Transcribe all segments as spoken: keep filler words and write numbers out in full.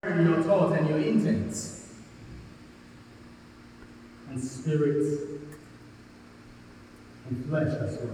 your thoughts and your intents, and spirit and flesh as well.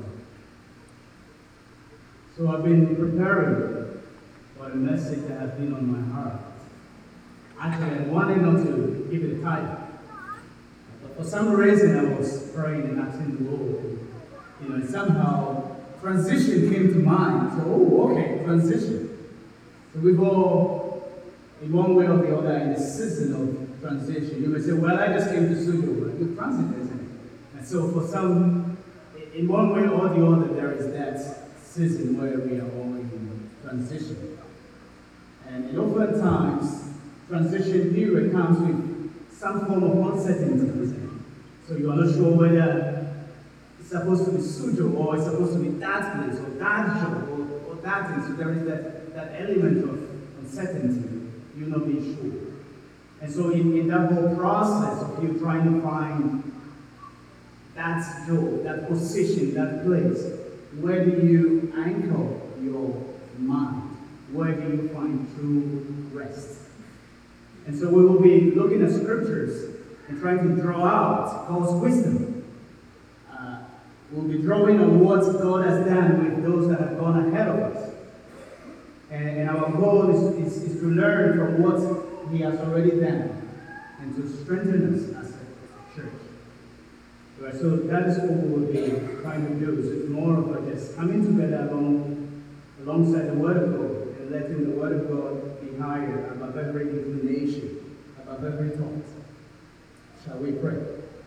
So I've been preparing for a message that has been on my heart. Actually, I wanted not to give it a title, but for some reason I was praying and asking the Lord, you know, and somehow transition came to mind. So, oh, okay, transition. So we've all, in one way or the other, in a season of transition. You may say, well, I just came to Sujo, but you're transit, isn't it? And so for some, in one way or the other, there is that season where we are all in transition. And, and oftentimes, transition period comes with some form of uncertainty, isn't it? So you are not sure whether it's supposed to be Sujo, or it's supposed to be that place, or that job, or, or that thing. So there is that, that element of uncertainty, you're not being sure. And so in, in that whole process of you trying to find that job, that position, that place, where do you anchor your mind? Where do you find true rest? And so we will be looking at scriptures and trying to draw out God's wisdom. Uh, we'll be drawing on what God has done with those that have gone ahead of us. And, and our goal is, is, is to learn from what He has already done and to strengthen us as a church. Right, so that is what we will be trying to do. So it's more of a just coming together along, alongside the Word of God and letting the Word of God be higher above every inclination, above every thought. Shall we pray?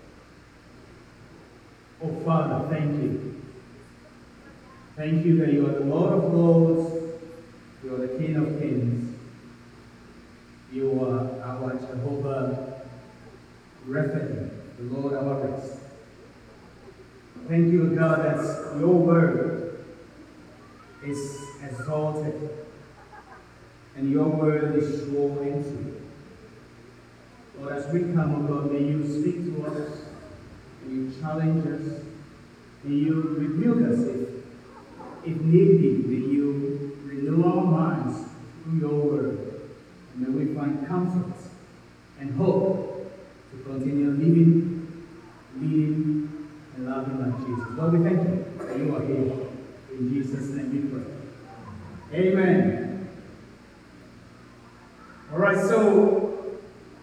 Oh Father, thank you. Thank you that you are the Lord of Lords, you are the King of Kings, you are our Jehovah Rapha, the Lord our rest. Thank you, God, that your word is exalted and your word is sure and true. Lord, as we come, oh God, may you speak to us, may you challenge us, may you rebuke us if, if need be, may you renew our minds through your word, and may we find comfort and hope to continue living, leading, and loving like Jesus. Lord, we thank you that you are here. In Jesus' name we pray. Amen. Alright, so,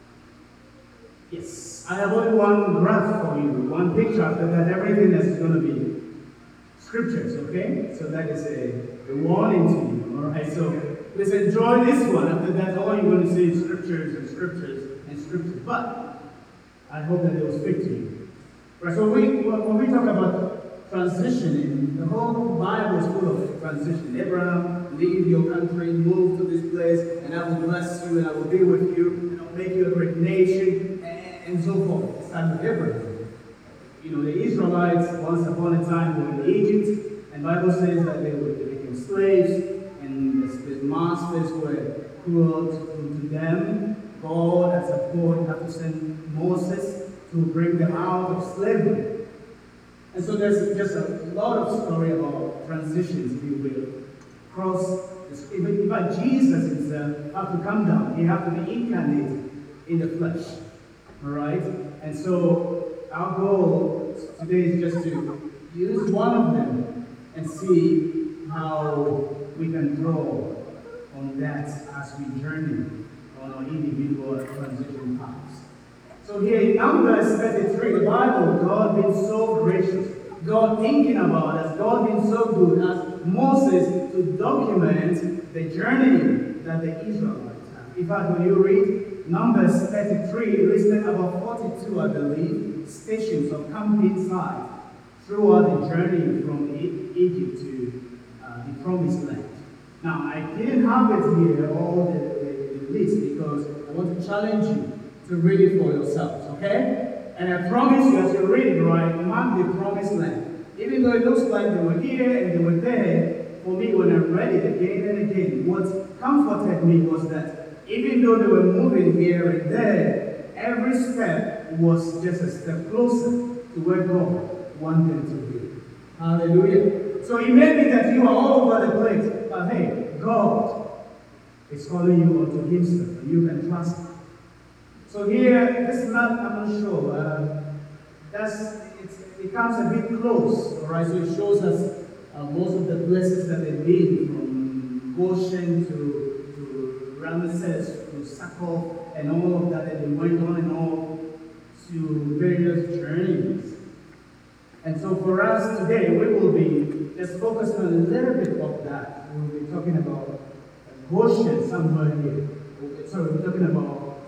yes, I have only one graph for you, one picture. After that, everything is going to be scriptures, okay? So that is a, a warning to you, alright? So, let's enjoy this one. After that, all you're going to see is scriptures and scriptures and scriptures. But, I hope that they will speak to you. Right, so we, when we talk about transitioning, the whole Bible is full of transition. Abraham, leave your country, move to this place, and I will bless you, and I will be with you, and I'll make you a great nation, and, and so forth. It's time with Abraham. You know, the Israelites, once upon a time, were in Egypt, and the Bible says that they were they became slaves, and the, the masters were cruel to, to them. God, at a point, had to send Moses to bring them out of slavery. And so there's just a lot of story about transitions, if you will. Across, even, even Jesus himself had to come down. He had to be incarnated in the flesh. Alright? And so our goal today is just to use one of them and see how we can draw on that as we journey on our individual transition paths. So here in Numbers thirty-three, the Bible, God being so gracious, God thinking about us, God being so good, as Moses to document the journey that the Israelites have. In fact, when you read Numbers thirty-three, listed about forty-two, I believe, stations of camping sites throughout the journey from Egypt to uh, the Promised Land. Now, I didn't have it here, all the, the, the list, because I want to challenge you to read it for yourselves, okay? And I promise you, as you read it, right, mark the Promised Land. Even though it looks like they were here and they were there, for me, when I read it again and again, what comforted me was that even though they were moving here and there, every step was just a step closer to where God wanted them to be. Hallelujah. So it may be that you are all over the place, but hey, God is calling you unto Himself, and you can trust Him. So here, this map, I'm not sure, uh, that's, it becomes a bit close, all right? So it shows us uh, most of the places that they've been, from Goshen to, to Ramesses, to Succoth, and all of that, that they went on and on to various journeys. And so for us today, we will be just focusing on a little bit of that. We'll be talking about Goshen somewhere here. Sorry, we're talking about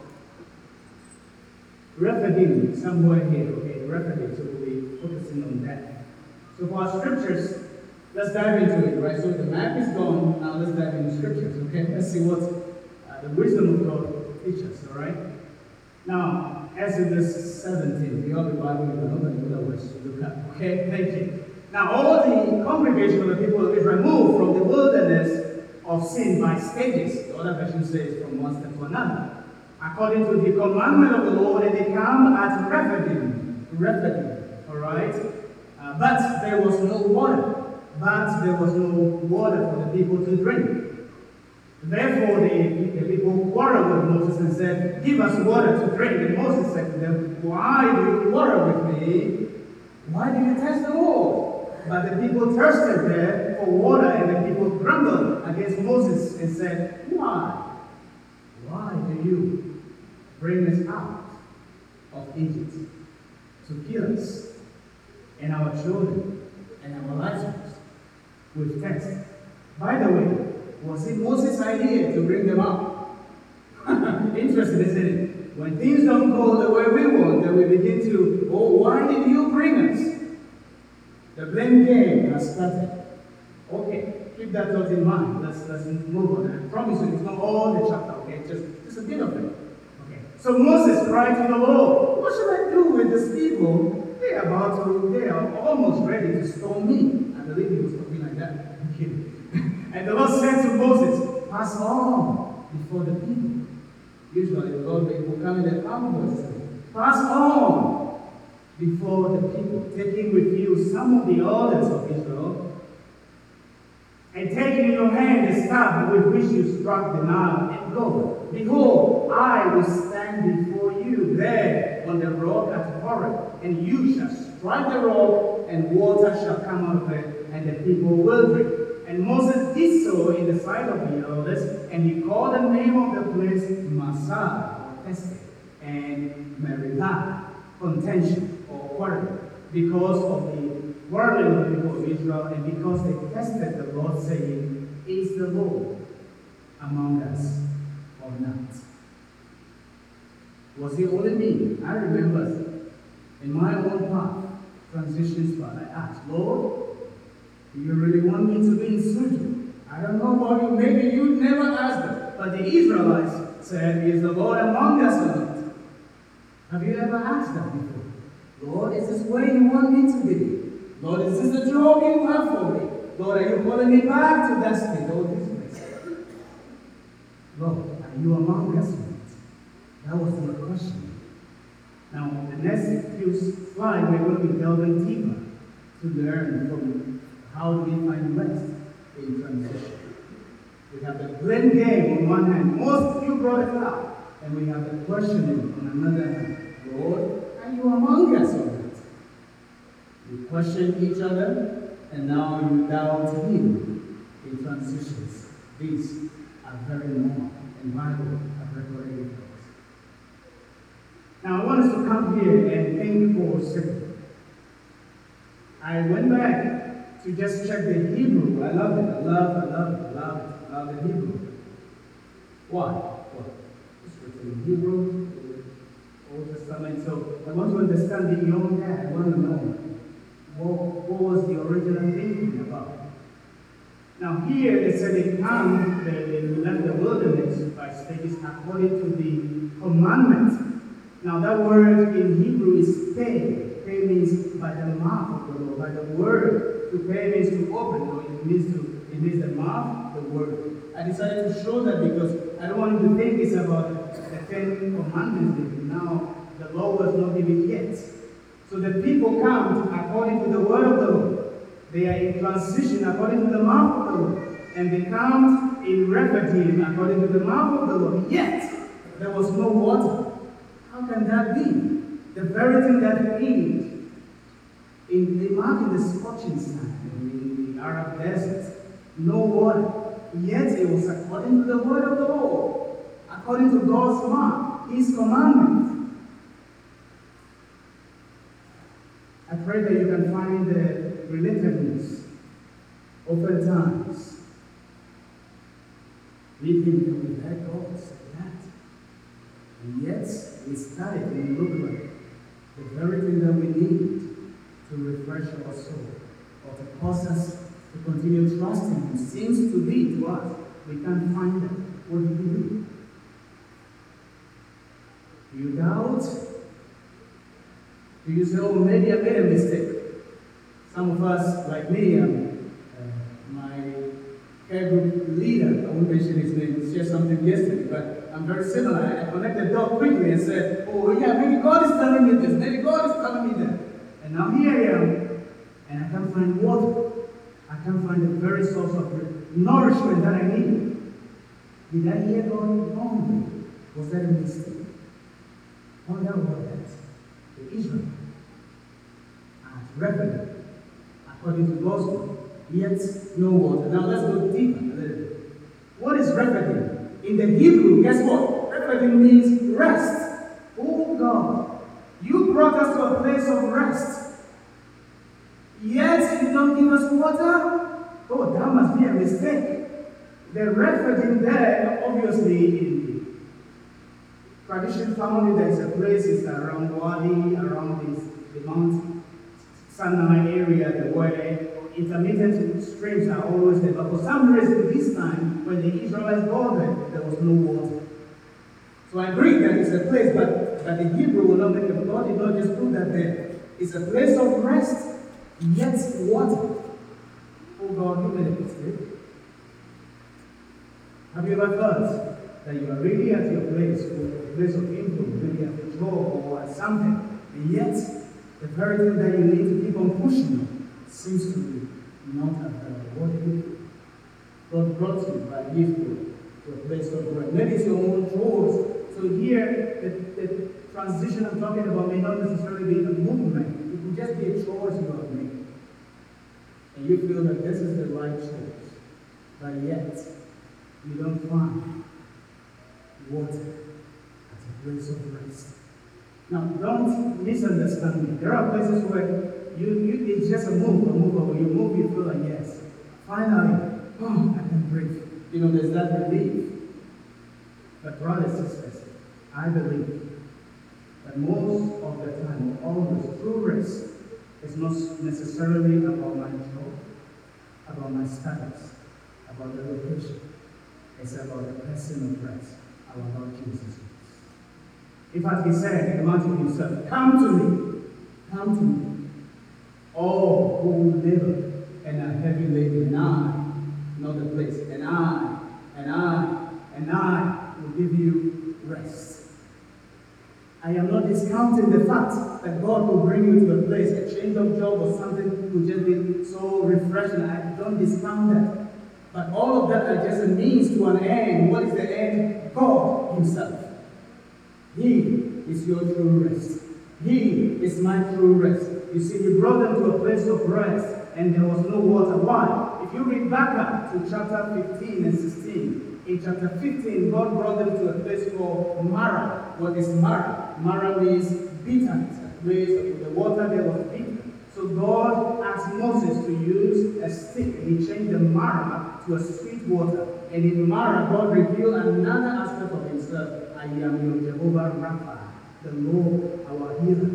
Rephidim somewhere here. Okay, Rephidim. So we'll be focusing on that. So for our scriptures, let's dive into it, right? So the map is gone. Now let's dive into scriptures. Okay, let's see what uh, the wisdom of God will teach us. All right. Now, Exodus seventeen. We all the Bible, you know, but in other words, look up. Okay, thank you. Now, all the congregation of the people of Israel moved from the wilderness of sin by stages. The other version says from one step to another, according to the commandment of the Lord, and they come at Rephidim. Rephidim, all right? Uh, but there was no water. But there was no water for the people to drink. Therefore, the, the people quarreled with Moses and said, "Give us water to drink." And Moses said to them, "Why do you quarrel with me? Why do you test the Lord?" But the people thirsted there for water, and the people grumbled against Moses and said, "Why? Why do you bring us out of Egypt to kill us and our children and our livestock with thirst?" By the way, was it Moses' idea to bring them out? Interesting, isn't it? When things don't go the way we want, then we begin to, "Oh, why did you bring us?" The blame game has started. Okay, keep that thought in mind. Let's, let's move on. I promise you, it's not all the chapter, okay? Just, just a bit of it. Okay. So Moses cried to the Lord, "What should I do with these people? They are about to, they are almost ready to stone me." I believe he was talking like that. Okay. And the Lord said to Moses, "Pass on before the people." Usually the Lord will come in the outwards. "Pass on before the people, taking with you some of the elders of Israel, and taking in your hand the staff with which you struck the Nile, and go. Behold, I will stand before you there on the rock at Horeb, and you shall strike the rock, and water shall come out of it, and the people will drink." And Moses did so in the sight of the elders, and he called the name of the place Massah, or tested, and Meribah, contention, or quarrel, because of the quarreling of the people of Israel, and because they tested the Lord, saying, "Is the Lord among us or not?" Was it only me? I remember in my own path, transitions path, I asked, "Lord, do you really want me to be in Suju?" I don't know about you, maybe you never asked them. But the Israelites said, "Is the Lord among us or not?" Have you ever asked that before? "Lord, is this where you want me to be? Lord, is this the job you have for me? Lord, are you calling me back to that state or this place? Lord, are you among us or not?" That was the question. Now, the next few slides, we're going to be delving deeper to learn from how do we find rest in transition. We have the blame game on one hand. Most of you brought it up. And we have the questioning on another hand. "Lord, are you among us or not?" You question each other, and now you doubt Him in transitions. These are very normal, and Bible have recorded it for us. Now I want us to come here and think for a second. I went back to just check the Hebrew. I love it. I love, I love it. I love it. I love the Hebrew. Why? Well, it's written in Hebrew, the Old Testament. So I want to understand the young dad. I want to know what, what was the original thinking about. Now here they said they come, they, they left the wilderness by stages according to the commandment. Now that word in Hebrew is pay. Pay means by the mouth of the Lord, by the word. To pay means to open, or it means to it means the mouth, the word. I decided to show that because I don't want you to think it's about the Ten Commandments. Now the law was not given yet. So the people come according to the word of the Lord. They are in transition according to the mouth of the Lord. And they come in Rephidim according to the mouth of the Lord, yet there was no water. How can that be? The very thing that we need. In, imagine the scorching sun in the Arab desert, no water. Yet it was according to the word of the Lord, according to God's mouth, His commandment. I pray that you can find the relatedness oftentimes. We think that we've had God say that. And yet, we started and look like the very thing that we need to refresh our soul, or to cause us to continue trusting Him, seems to be to us. We can't find it. What do we do? Do you doubt? Do you say, oh, maybe I made a mistake? Some of us, like me, um, uh, my care group leader, I won't mention his name, he shared something yesterday, but I'm very similar. I connected the dot quickly and said, oh, yeah, maybe God is telling me this, maybe God is telling me that. And now here I am, and I can't find water. I can't find the very source of nourishment that I need. Did I hear God wrongly? Was that a mistake? Wonder about that. The Israel at Rephidim, according to God's word, yet no water. Now let's go deeper a little bit. What is Rephidim? In the Hebrew, guess what? Rephidim means rest. Oh God, you brought us to a place of rest. Yet you don't give us water? Oh, that must be a mistake. The Rephidim there, obviously, in the tradition found there is a place, it's around Wadi, around this, the Mount Sinai area, the where intermittent streams are always there. But for some reason, this time, when the Israelites got there, there was no water. So I agree that it's a place, but, but the Hebrew will not make a God did not just put that there. It's a place of rest, yet water. Oh God, you made a mistake. Have you ever thought that you are really at your place, or a place of influence, maybe at a job or at something, and yet the very thing that you need to keep on pushing on seems to be not available? What do you do? God brought you by His word to a place of rest. Maybe it's your own chores. So here, the, the transition I'm talking about may not necessarily be a movement. It could just be a choice you have made. And you feel that this is the right choice. But yet, you don't find water at a place of rest. Now, don't misunderstand me. There are places where you, you it's just a move, a move, when you move, you feel like, yes, finally, oh, I can breathe. You know, there's that relief. But brothers and sisters, I believe that most of the time, or always, true rest is not necessarily about my job, about my status, about the location. It's about the person of rest, our Lord Jesus Christ. In fact, He said in Matthew Himself, come to me, come to me, all who labor and are heavy laden, and I, not the place, and I, and I, and I will give you rest. I am not discounting the fact that God will bring you to a place, a change of job or something will just be so refreshing. I don't discount that. But all of that are just a means to an end. What is the end? God Himself. He is your true rest. He is my true rest. You see, He brought them to a place of rest, and there was no water. Why? If you read back up to chapter fifteen and sixteen, in chapter fifteen, God brought them to a place called Marah. What is Marah? Marah means bitterness, a place where the water there was bitter. So God asked Moses to use a stick, and He changed the Marah to a sweet water. And in Marah, God revealed another aspect of Himself. I am your Jehovah Rapha, the Lord, our healer.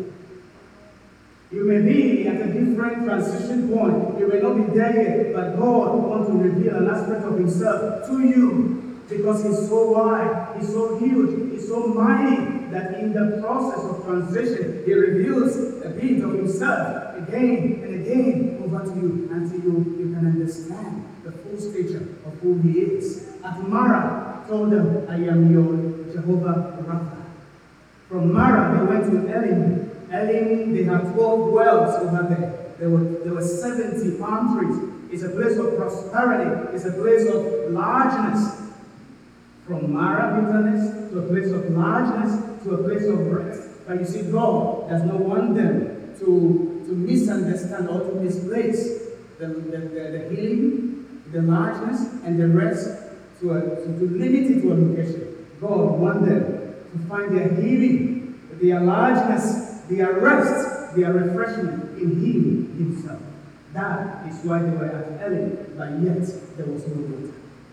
You may be at a different transition point. You may not be there yet, but God wants to reveal an aspect of Himself to you because He's so wide, He's so huge, He's so mighty that in the process of transition, He reveals a bit of Himself again and again over to you until you, you can understand the full stature of who He is. At Marah, told them, I am your Jehovah Rapha. From Marah, they went to Elim. Elim, they have twelve wells over there. There were, there were seventy palm trees. It's a place of prosperity. It's a place of largeness. From Mara bitterness to a place of largeness to a place of rest. But you see, God does not want them to, to misunderstand or to misplace the, the, the, the healing, the largeness, and the rest to, a, to, to limit it to a location. God wants them to find their healing, their largeness, their rest, their refreshment in Him Himself. That is why they were at Elim, but yet there was no water.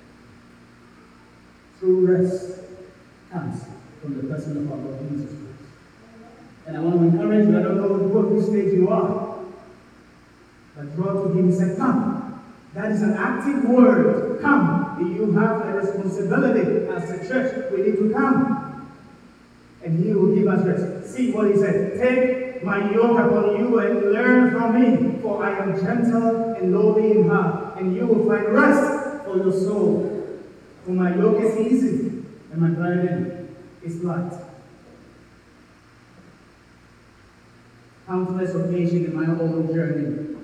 True rest comes from the person of our Lord Jesus Christ. And I want to encourage you, I don't know what which stage you are, but draw to Him and say, come. That is an active word. Come. You have a responsibility as a church. We need to come. And He will give us rest. See what He said. Take my yoke upon you and learn from me, for I am gentle and lowly in heart, and you will find rest for your soul. For my yoke is easy, and my burden is light. Countless occasions in my own journey.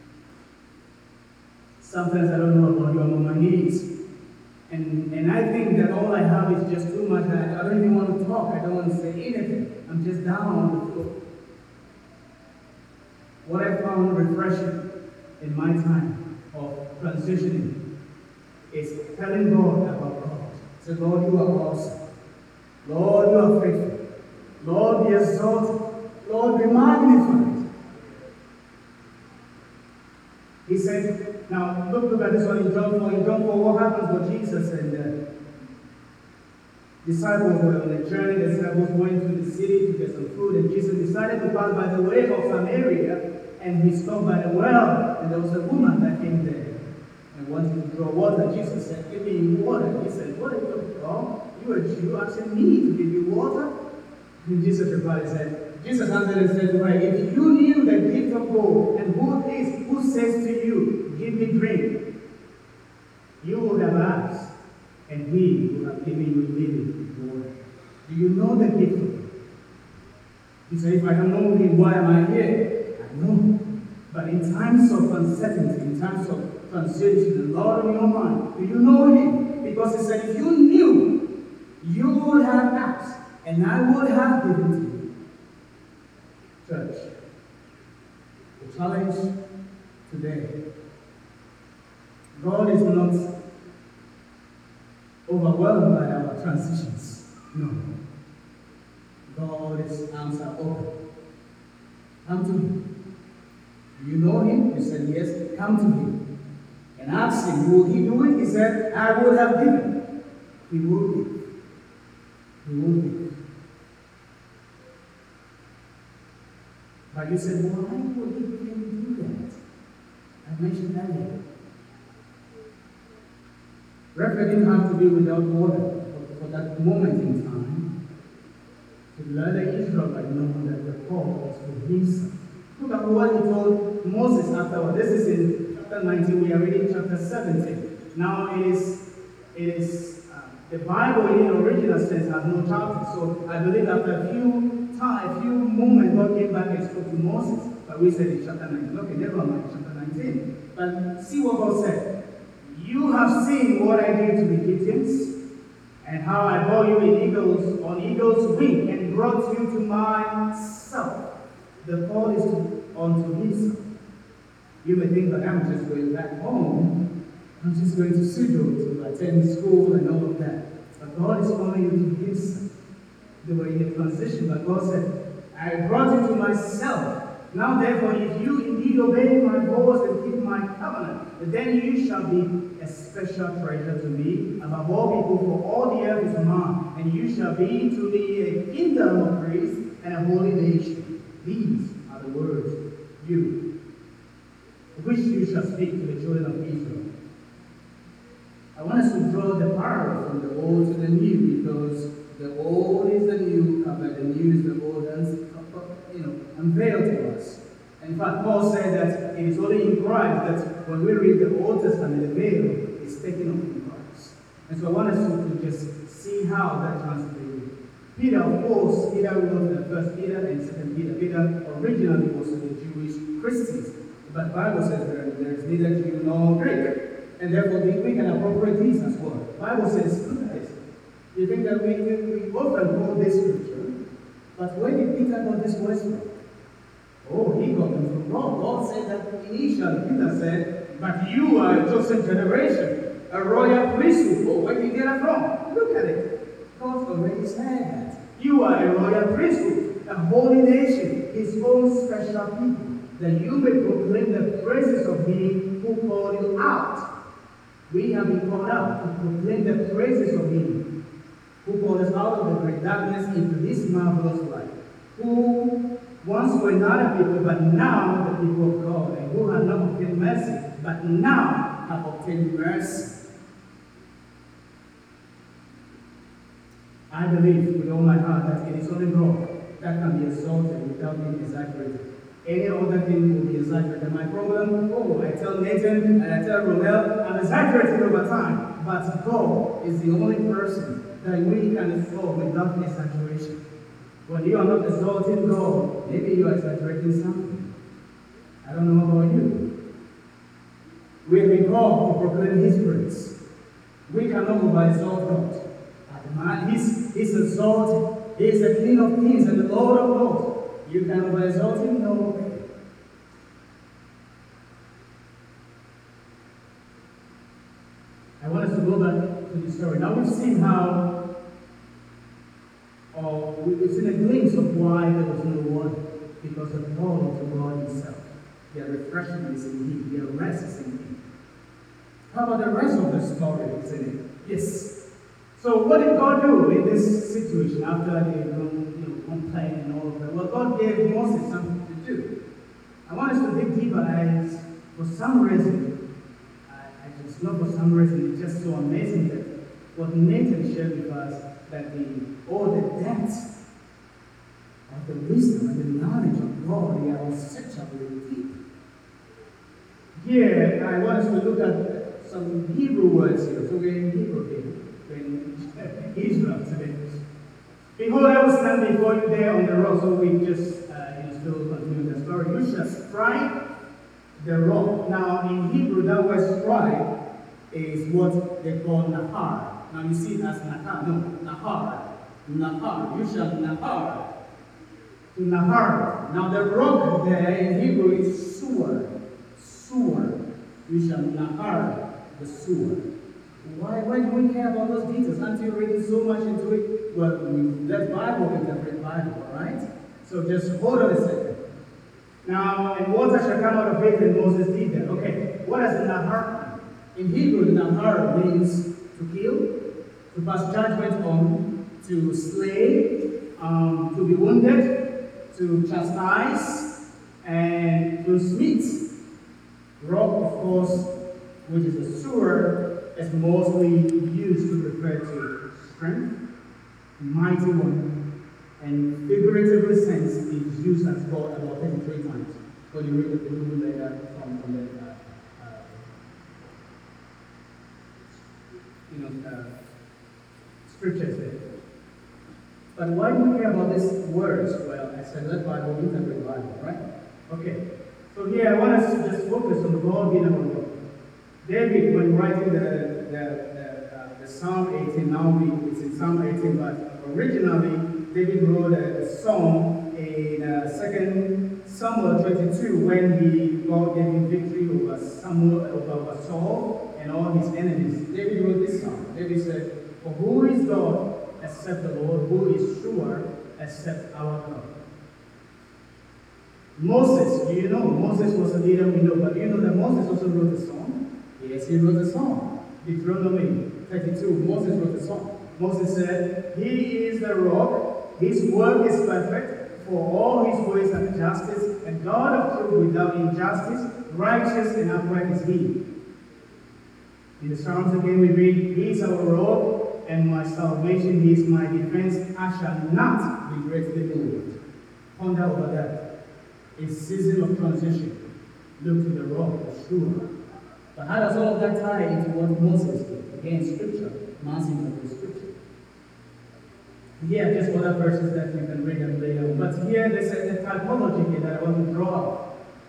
Sometimes I don't know about you, I'm on my knees. And, and I think that all I have is just too much. I, I don't even want to talk. I don't want to say anything. I'm just down on the floor. What I found refreshing in my time of transitioning is telling God about God. Say, Lord, you are awesome. Lord, you are faithful. Lord, be exalted. Lord, be magnified. He said, now look, look at this one in John four. In John four, what happens when Jesus and the disciples were on a journey? The disciples went to the city to get some food, and Jesus decided to pass by the way of Samaria, and he stopped by the well, and there was a woman that came there and wanted to draw water. Jesus said, give me water. He said, what are you talking about? You are a Jew asking me to give you water? And Jesus replied and said, Jesus answered and said to her, if you knew the gift of God, and who is, who says to you, give me drink, you would have asked, and he would have given you living water. Do you know the gift of God? He said, if I don't know him, why am I here? I know. But in times of uncertainty, in times of transition, the Lord in your mind, do you know him? Because he said, if you knew, you would have asked, and I would have given to you. Church, the challenge today, God is not overwhelmed by our transitions. No. God is arms are open. Come to him. Do you know him? He said, yes, come to him. And ask him, will he do it? He said, I would have given. He will give. He will give. But you said, well, why would he even do that? I mentioned earlier. Referee didn't have to be without water for, for that moment in time to let the Israelites know that the call was for himself. Look at what he told Moses afterward. This is in chapter nineteen. We are reading chapter seventeen. Now it is, it is uh, the Bible in the original sense has no chapter. So I believe after a few time, a few moments, God came back and spoke to Moses. But we said in chapter nineteen. Okay, never mind, chapter nineteen. But see what God said. You have seen what I did to the Egyptians, and how I bore you in eagles, on eagle's wing, and brought you to myself. The call is to, unto himself. You may think that I'm just going back home. I'm just going to Sudo to attend school and all of that. But God is calling you to himself. They were in a transition, but God said, I brought you to myself. Now therefore, if you indeed obey my voice and keep my covenant, then you shall be a special treasure to me above all people, for all the earth is mine, and you shall be to me a kingdom of priests and a holy nation. These are the words you, which you shall speak to the children of Israel. I want us to draw the parallel from the old to the new, because the old is the new covenant, the new is the old, and you know, unveiled to us. And in fact, Paul said that it is only in Christ that when we read the Old Testament, the veil is taken off in Christ. And so I want us to, to just see how that translates. Peter, of course, Peter wrote the first Peter and second Peter. Peter originally was to the Jewish Christians. But the Bible says there, there is neither Jew nor Greek. And therefore we can appropriate these as well. The Bible says, look at this. You think that we, we often quote this scripture, but where did Peter got this words from? Oh, he got them from God. God said that initially. Peter said, but you are a chosen generation, a royal priesthood. Oh, where did you get that from? Look at it. God already said that. You are a royal priesthood, a holy nation, his own special people, that you may proclaim the praises of him who called you out. We have been called out to proclaim the praises of him who called us out of the great darkness into this marvelous light, who once were not a people, but now the people of God, and who had not obtained mercy, but now have obtained mercy. I believe with all my heart that it is only God that can be exalted without being exaggerated. Any other thing will be exaggerated. My problem, oh, I tell Nathan and I tell Romel, I'm exaggerating over time. But God is the only person that we can exalt without exaggeration. When you are not exalting God, maybe you are exaggerating something. I don't know about you. We have been called to proclaim his praise. We cannot over-exalt God. But man, he's, he's exalted. He is the King of kings and the Lord of lords. You can over-exalt him? No way. I want us to go back to the story. Now we've seen how, or we've seen a glimpse of why there was no water. Because of calling to God himself. Their refreshment is in him. Their rest is in him. How about the rest of the story, isn't it? Yes. So what did God do in this situation after they you know, complained and all of that? Well, God gave Moses something to do. I want us to dig deeper as for some reason, I, I just know for some reason, it's just so amazing that what Nathan shared with us, that the all the depths of the wisdom and the knowledge of God, they are unsearchably deep. Here, I want us to look at some Hebrew words here. So we're in Hebrew here. Israel today. Behold, I will stand before you there on the rock. So we just uh, you know, still continue the story. You shall strike the rock. Now, in Hebrew, that word strike is what they call nahar. Now, you see it as nahar. No, nahar. Nahar. You shall nahar. To nahar. Now, the rock there in Hebrew is suar. Suar. You shall nahar the suar. Why, why do we care about those details? Aren't you reading so much into it? Well, we let Bible interpret Bible, all right? So just hold on a second. Now, and water shall come out of it, and Moses did that. Okay, what does nahar mean? In Hebrew, nahar means to kill, to pass judgment on, to slay, um, to be wounded, to chastise, and to smite. Rock, of course, which is a sewer, is mostly used to refer to strength, mighty one, and figuratively sense is used as God about thirty-three times. When you read the Bible later from, from the uh, uh, you know uh, scriptures there. But why do we care about these words? Well, I said let Bible interpret Bible, right? Okay. So here I want us to just focus on God being our God. David, when writing the the, the, uh, the Psalm eighteen, now it's in Psalm eighteen, but originally David wrote a, a song in uh, Second Samuel twenty-two when he God gave him victory over Samuel, over Saul and all his enemies. David wrote this song. David said, "For who is God except the Lord? Who is sure except our God?" Moses, do you know Moses was a leader? We know, but do you know that Moses also wrote a song? Yes, he wrote a song. Deuteronomy thirty-two, Moses wrote a song. Moses said, "He is the rock, his work is perfect, for all his ways are justice, and God of truth without injustice, righteous and upright is he." In the Psalms again we read, "He is our rock and my salvation, he is my defense, I shall not be greatly moved." Ponder over that. A season of transition. Look to the rock, the sure. But how does all of that tie into what Moses did? Again, scripture. Massing of the scripture. Here, just other verses that you can read them later. But here, there's a, a typology here that I want to draw.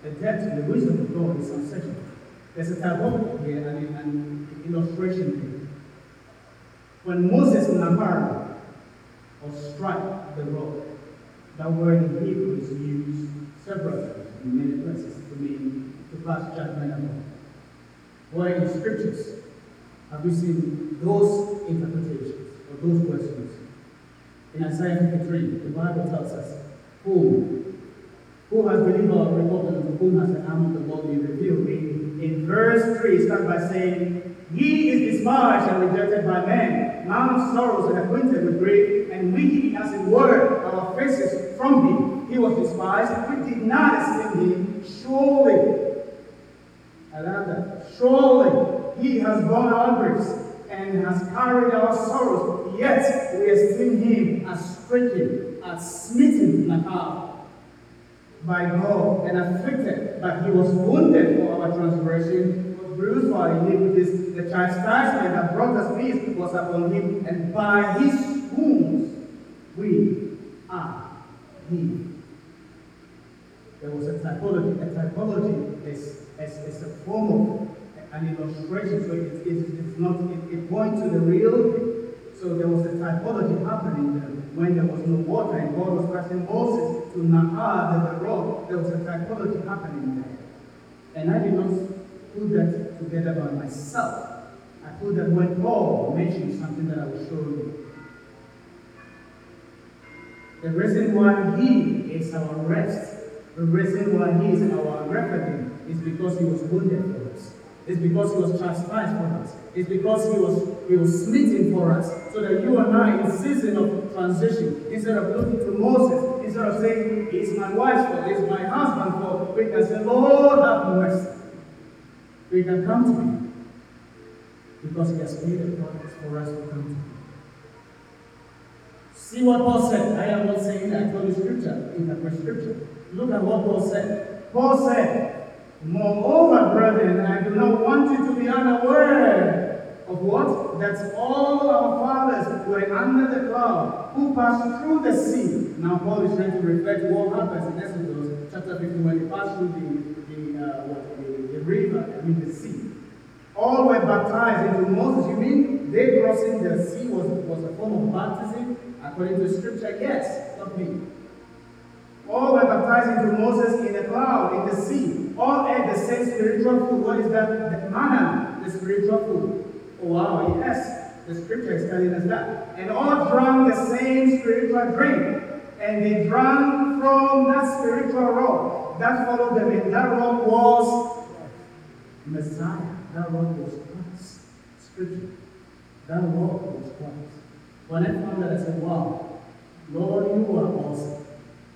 the depth and the wisdom of God is unsearchable. There's a typology here and an illustration here. When Moses nahar, or strike the rock, that word in Hebrew is used several times in many places to mean to pass judgment upon. Where in scriptures have we seen those interpretations or those questions? In Isaiah fifty-three, the Bible tells us, whom? Who has believed our report, and to whom has the arm of the Lord been revealed? In, in verse three, it starts by saying, He is despised and rejected by men, man of sorrows and acquainted with grief, and we hid as it were our faces from him. He was despised, we did not esteem him. Surely, I love that. Surely he has borne our griefs and has carried our sorrows. Yet we esteem him as stricken, as smitten like heart by God, and afflicted. But he was wounded for our transgression, was bruised for our iniquities. The chastisement that brought us peace was upon him, and by his wounds we are healed. There was a typology. A typology is, is, is a form of an illustration, so it, it, it's not, it, it points to the real thing. So there was a typology happening there when there was no water and God was casting Moses to Nahar, the rock. There was a typology happening there. And I did not put that together by myself. I put that when Paul mentioned something that I will show you. The reason why he is our rest, the reason why he is our refuge, is because he was wounded for us. It's because he was chastised for us. It's because he was he was smitten for us. So that you and I, in season of transition, instead of looking to Moses, instead of saying, it's my wife's fault, it's my husband's fault, we can say, Lord, have mercy. We can come to him. Because he has made a promise for us to come to him. See what Paul said. I am not saying I told you scripture, interpret scripture. Look at what Paul said. Paul said, moreover, brethren, I do not want you to be unaware of what? That all our fathers were under the cloud, who passed through the sea. Now Paul is trying to reflect what happens in Exodus chapter fifteen when they passed through the, the, uh, what, the, the river, I mean the sea. All were baptized into Moses. You mean they crossing the sea was, was a form of baptism? According to scripture, yes, not me. All were baptized into Moses in the cloud, in the sea. All ate the same spiritual food. What is that? The manna, the spiritual food. Oh, wow, yes. The scripture is telling us that. And all drank the same spiritual drink. And they drank from that spiritual rock that followed them. And that rock was Messiah. That rock was Christ. Scripture. That rock was Christ. When I found that, I said, wow, Lord, you are awesome.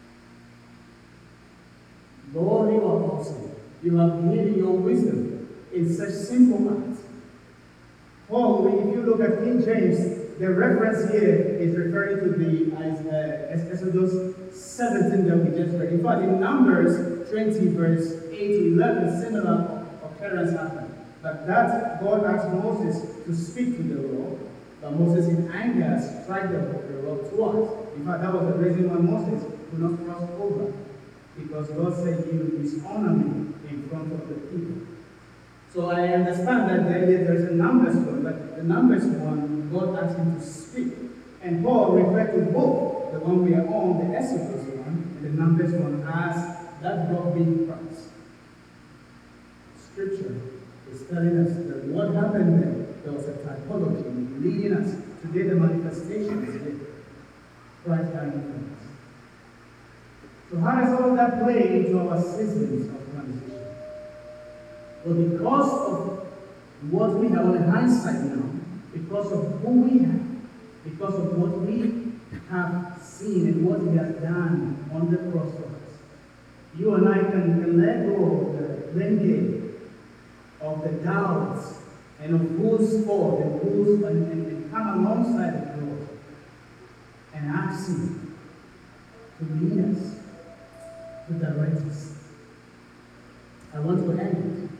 Lord, you are awesome. You have given your wisdom in such simple acts. Paul, if you look at King James, the reference here is referring to the uh, Exodus seventeen that we just read. In fact, in Numbers twenty, verse eight to eleven, similar occurrence happened. But that God asked Moses to speak to the rock, but Moses in anger struck the rock twice. In fact, that was the reason why Moses could not cross over. Because God said he will dishonor me in front of the people. So I understand that there, there is a Numbers one, but the Numbers one, God asked him to speak. And Paul referred to both, the one we are on, the Exodus one, and the Numbers one, as that rock being Christ. Scripture is telling us that what happened there, there was a typology leading us. Today the manifestation is there. Christ dying for us. So how does all of that play into our seasons of transition? Well, because of what we have on hindsight now, because of who we have, because of what we have seen and what he has done on the cross for us, you and I can, can let go of the blame game, of the doubts, and of who's fault and who's, and, and, and come alongside the Lord and ask him to lead us, to direct us. I want to end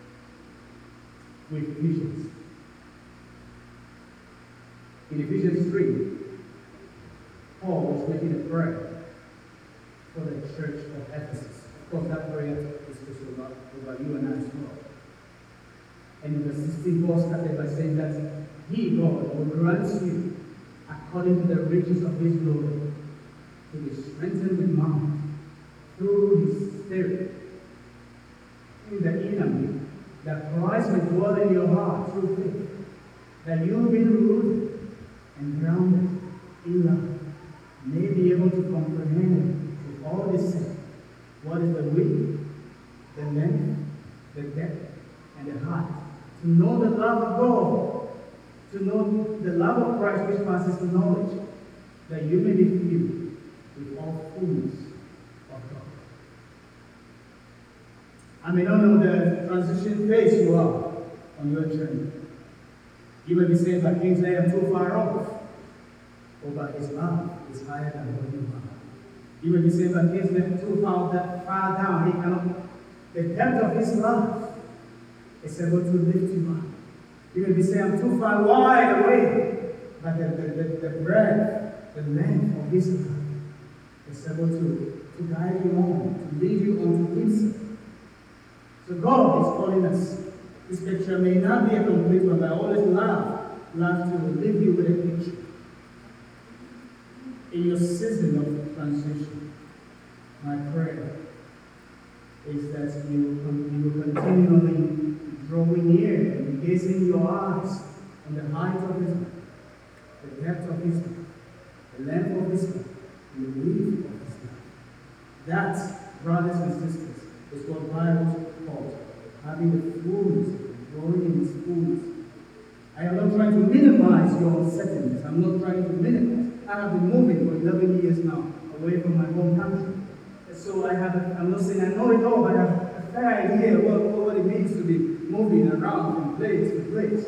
with Ephesians. In Ephesians three, Paul was making a prayer for the church of Ephesus. Of course, that prayer is just over, over you and I as well. And in verse sixteen, Paul started by saying that He, God, will grant you, according to the riches of His glory, to be strengthened with might through His Spirit in the inner man, that Christ may dwell in your heart through faith, that you will be rooted and grounded in love, may be able to comprehend with all the saints what is the width, the length, the depth, and the height, to know the love of God, to know the love of Christ which passes knowledge, that you may be filled with all fullness of God. I may not know the transition phase you are on your journey. You may be saying, but Kingsley, I'm too far off. Oh, but His love is higher than what you are. You may be saying, but Kingsley, I'm too far, that far down. He cannot. The depth of His love is able to lift you up. You may be saying, I'm too far wide away. But the, the, the, the breadth, the length of His love is able to, to guide you on, to lead you on to Himself. So God is calling us. This picture may not be a complete one, but I always love, love to leave you with a picture. In your season of transition, my prayer is that you will, you will continually drawing near and gazing your eyes on the height of His love, the depth of His love, the length of His love, and the width of His love. That, brothers and sisters, is what Bible calls having the fullness, growing in His fullness. I am not trying to minimize your uncertainties. I'm not trying to minimize. I have been moving for eleven years now, away from my home country. So I have, a, I'm not saying I know it all, but I have a fair idea what, what it means to be moving around from place to place.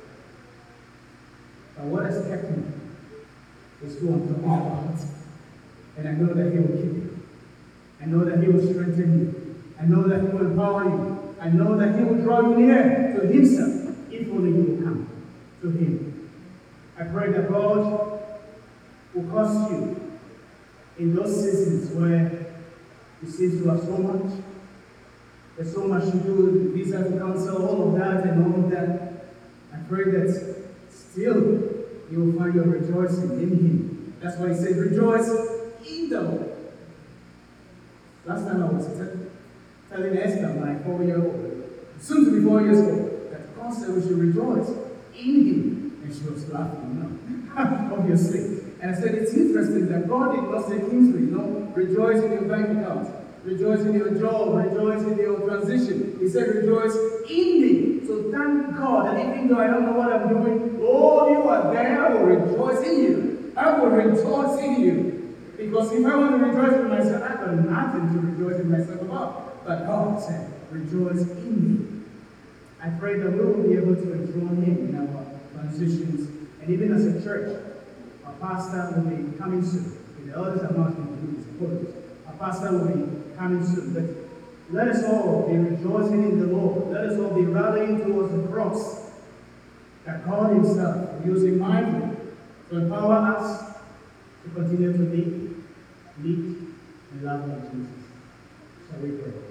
But what has kept me is who I'm talking about. And I know that He will keep you. I know that He will strengthen you. I know that He will empower you. I know that He will draw you near to Himself, if only you will come to Him. I pray that God will cause you in those seasons where you seem to have so much. There's so much to do, visa to cancel, all of that and all of that. I pray that still you will find your rejoicing in Him. That's why He said, rejoice in the Lord. Last time I was t- telling Esther, my four-year-old, soon to be four years old, that God said we should rejoice in Him. And she was laughing, no, obviously. And I said, it's interesting that God did not say, Kingsley, no, rejoice in your bank account, rejoice in your job, rejoice in your transition. He said, rejoice in me. So thank God that even though I don't know what I'm doing, oh, you are there, I will rejoice in you. I will rejoice in you. Because if I want to rejoice in myself, I've got nothing to rejoice in myself about. But God said, rejoice in me. I pray that we will be able to draw Him in our transitions. And even as a church, our pastor will be coming soon. The elders are not going to do this, apologies. Our pastor will be coming soon. But let us all be rejoicing in the Lord. Let us all be rallying towards the cross that God Himself will use mightily to empower us to continue to lead, lead, and love in Jesus. Shall we pray?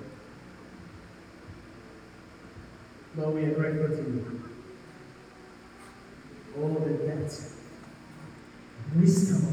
Lord, we are grateful to You. All the depth, wisdom